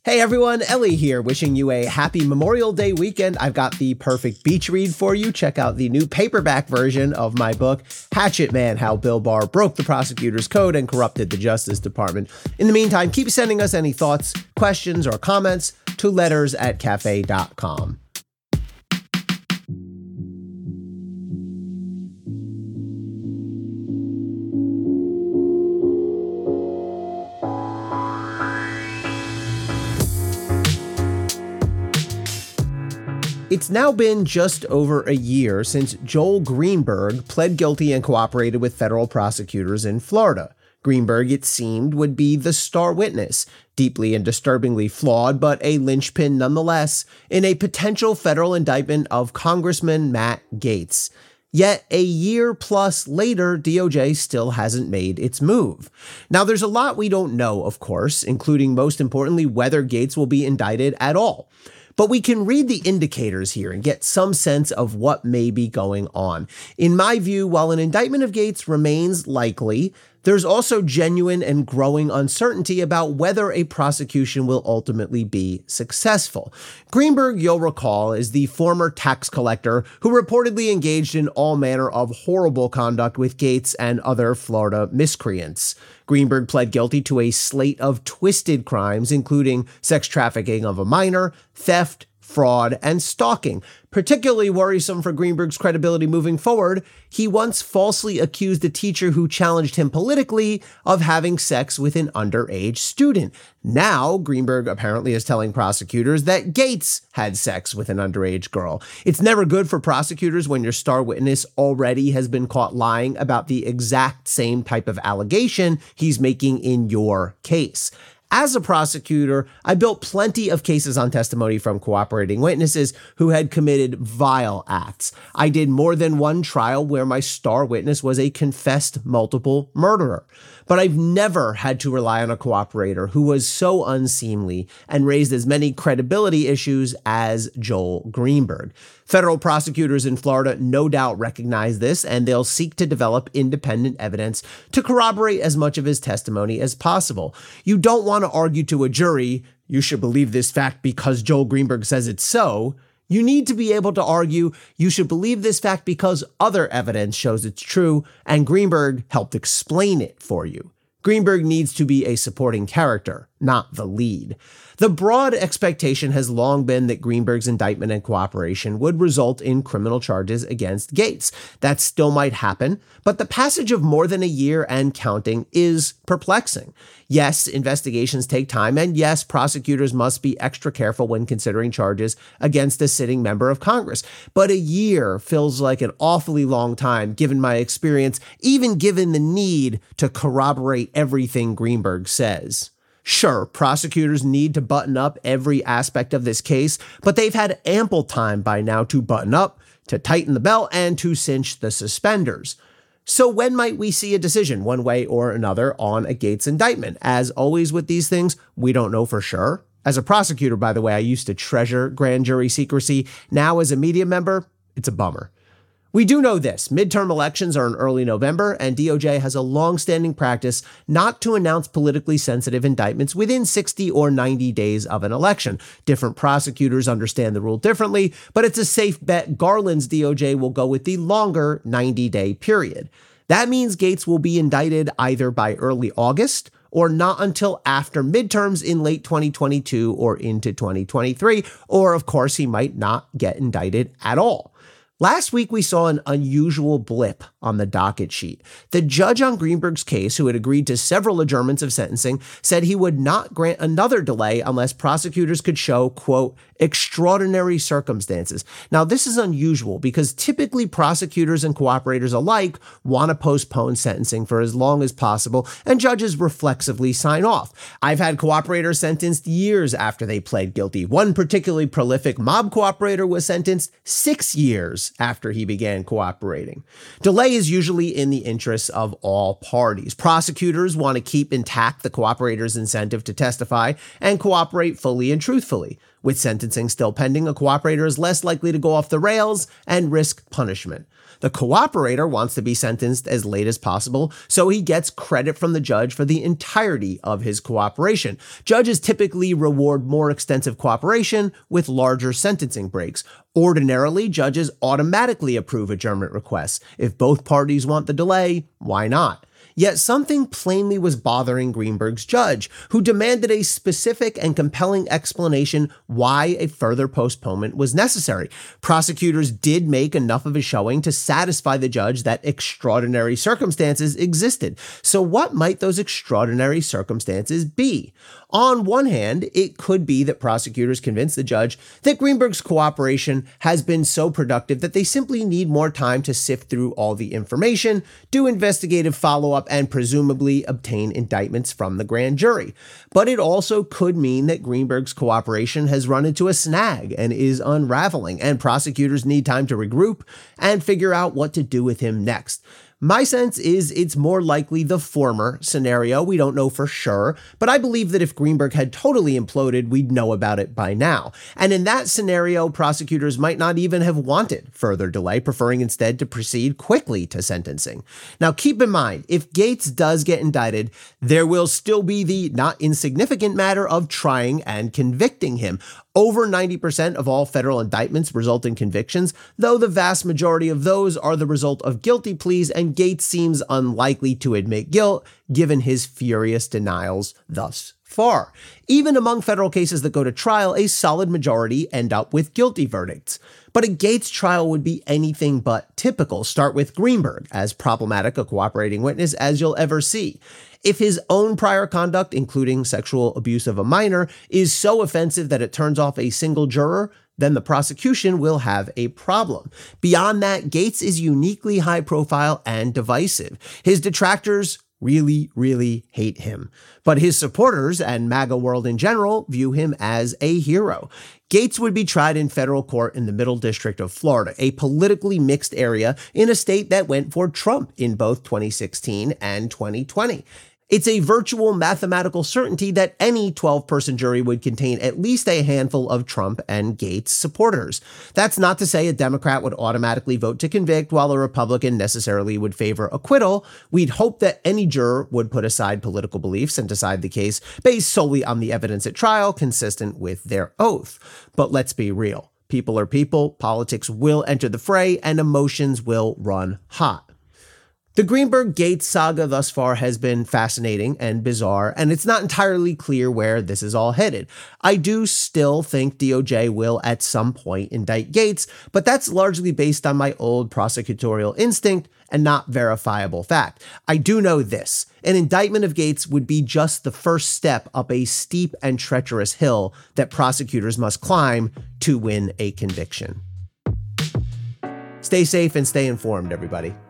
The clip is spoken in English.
Hey everyone, Ellie here, wishing you a happy Memorial Day weekend. I've got the perfect beach read for you. Check out the new paperback version of my book, Hatchet Man: How Bill Barr Broke the Prosecutor's Code and Corrupted the Justice Department. In the meantime, keep sending us any thoughts, questions, or comments to letters@cafe.com. It's now been just over a year since Joel Greenberg pled guilty and cooperated with federal prosecutors in Florida. Greenberg, it seemed, would be the star witness, deeply and disturbingly flawed, but a linchpin nonetheless, in a potential federal indictment of Congressman Matt Gaetz. Yet a year plus later, DOJ still hasn't made its move. Now, there's a lot we don't know, of course, including most importantly whether Gaetz will be indicted at all. But we can read the indicators here and get some sense of what may be going on. In my view, while an indictment of Gaetz remains likely, there's also genuine and growing uncertainty about whether a prosecution will ultimately be successful. Greenberg, you'll recall, is the former tax collector who reportedly engaged in all manner of horrible conduct with Gaetz and other Florida miscreants. Greenberg pled guilty to a slate of twisted crimes, including sex trafficking of a minor, theft, fraud, and stalking. Particularly worrisome for Greenberg's credibility moving forward, he once falsely accused a teacher who challenged him politically of having sex with an underage student. Now, Greenberg apparently is telling prosecutors that Gaetz had sex with an underage girl. It's never good for prosecutors when your star witness already has been caught lying about the exact same type of allegation he's making in your case. As a prosecutor, I built plenty of cases on testimony from cooperating witnesses who had committed vile acts. I did more than one trial where my star witness was a confessed multiple murderer. But I've never had to rely on a cooperator who was so unseemly and raised as many credibility issues as Joel Greenberg. Federal prosecutors in Florida no doubt recognize this, and they'll seek to develop independent evidence to corroborate as much of his testimony as possible. You don't want to argue to a jury, you should believe this fact because Joel Greenberg says it's so. You need to be able to argue, you should believe this fact because other evidence shows it's true, and Greenberg helped explain it for you. Greenberg needs to be a supporting character, not the lead. The broad expectation has long been that Greenberg's indictment and cooperation would result in criminal charges against Gaetz. That still might happen, but the passage of more than a year and counting is perplexing. Yes, investigations take time, and yes, prosecutors must be extra careful when considering charges against a sitting member of Congress. But a year feels like an awfully long time given my experience, even given the need to corroborate everything Greenberg says. Sure, prosecutors need to button up every aspect of this case, but they've had ample time by now to button up, to tighten the belt, and to cinch the suspenders. So when might we see a decision, one way or another, on a Gaetz indictment? As always with these things, we don't know for sure. As a prosecutor, by the way, I used to treasure grand jury secrecy. Now, as a media member, it's a bummer. We do know this. Midterm elections are in early November, and DOJ has a long-standing practice not to announce politically sensitive indictments within 60 or 90 days of an election. Different prosecutors understand the rule differently, but it's a safe bet Garland's DOJ will go with the longer 90-day period. That means Gaetz will be indicted either by early August or not until after midterms in late 2022 or into 2023, or of course he might not get indicted at all. Last week, we saw an unusual blip on the docket sheet. The judge on Greenberg's case, who had agreed to several adjournments of sentencing, said he would not grant another delay unless prosecutors could show, quote, extraordinary circumstances. Now, this is unusual because typically prosecutors and cooperators alike want to postpone sentencing for as long as possible, and judges reflexively sign off. I've had cooperators sentenced years after they pled guilty. One particularly prolific mob cooperator was sentenced 6 years after he began cooperating. Delay is usually in the interests of all parties. Prosecutors want to keep intact the cooperator's incentive to testify and cooperate fully and truthfully. With sentencing still pending, a cooperator is less likely to go off the rails and risk punishment. The cooperator wants to be sentenced as late as possible, so he gets credit from the judge for the entirety of his cooperation. Judges typically reward more extensive cooperation with larger sentencing breaks. Ordinarily, judges automatically approve adjournment requests. If both parties want the delay, why not? Yet something plainly was bothering Greenberg's judge, who demanded a specific and compelling explanation why a further postponement was necessary. Prosecutors did make enough of a showing to satisfy the judge that extraordinary circumstances existed. So what might those extraordinary circumstances be? On one hand, it could be that prosecutors convinced the judge that Greenberg's cooperation has been so productive that they simply need more time to sift through all the information, do investigative follow-up, and presumably obtain indictments from the grand jury. But it also could mean that Greenberg's cooperation has run into a snag and is unraveling, and prosecutors need time to regroup and figure out what to do with him next. My sense is it's more likely the former scenario. We don't know for sure, but I believe that if Greenberg had totally imploded, we'd know about it by now. And in that scenario, prosecutors might not even have wanted further delay, preferring instead to proceed quickly to sentencing. Now, keep in mind, if Gates does get indicted, there will still be the not insignificant matter of trying and convicting him. Over 90% of all federal indictments result in convictions, though the vast majority of those are the result of guilty pleas, and Gates seems unlikely to admit guilt given his furious denials thus far. Even among federal cases that go to trial, a solid majority end up with guilty verdicts. But a Gates trial would be anything but typical. Start with Greenberg, as problematic a cooperating witness as you'll ever see. If his own prior conduct, including sexual abuse of a minor, is so offensive that it turns off a single juror, then the prosecution will have a problem. Beyond that, Gates is uniquely high profile and divisive. His detractors really hate him. But his supporters and MAGA world in general view him as a hero. Gates would be tried in federal court in the Middle District of Florida, a politically mixed area in a state that went for Trump in both 2016 and 2020. It's a virtual mathematical certainty that any 12-person jury would contain at least a handful of Trump and Gates supporters. That's not to say a Democrat would automatically vote to convict while a Republican necessarily would favor acquittal. We'd hope that any juror would put aside political beliefs and decide the case based solely on the evidence at trial, consistent with their oath. But let's be real. People are people, politics will enter the fray, and emotions will run hot. The Greenberg-Gates saga thus far has been fascinating and bizarre, and it's not entirely clear where this is all headed. I do still think DOJ will at some point indict Gates, but that's largely based on my old prosecutorial instinct and not verifiable fact. I do know this: an indictment of Gates would be just the first step up a steep and treacherous hill that prosecutors must climb to win a conviction. Stay safe and stay informed, everybody.